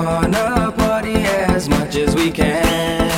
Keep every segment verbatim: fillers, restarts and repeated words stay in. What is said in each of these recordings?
gonna party as much as we can.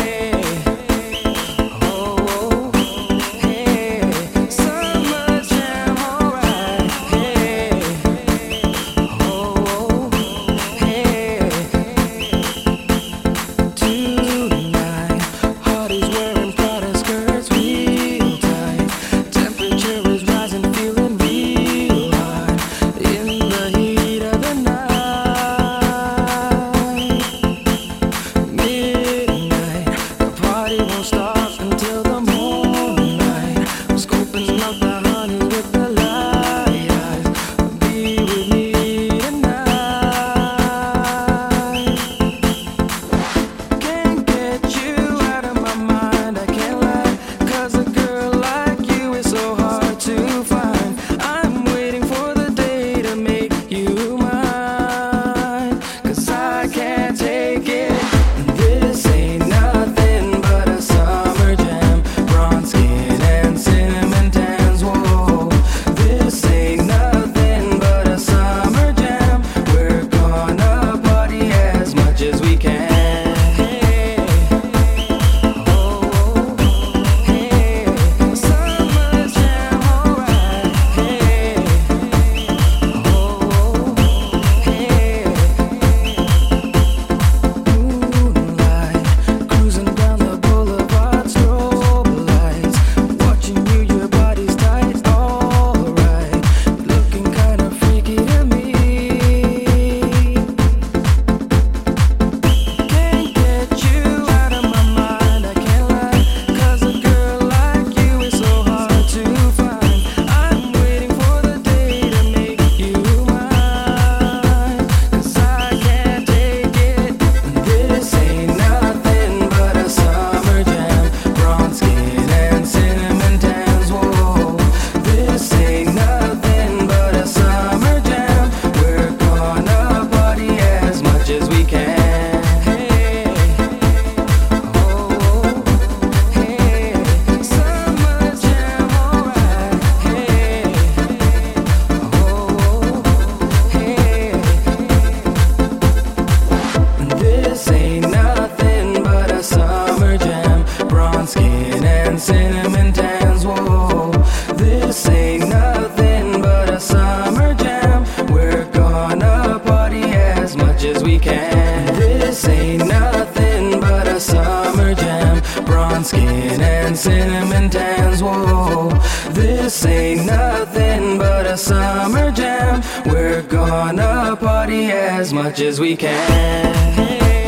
Cinnamon tans, whoa. This ain't nothing but a summer jam. We're gonna party as much as we can. This ain't nothing but a summer jam. Bronze skin and cinnamon tans, whoa. This ain't nothing but a summer jam. We're gonna party as much as we can.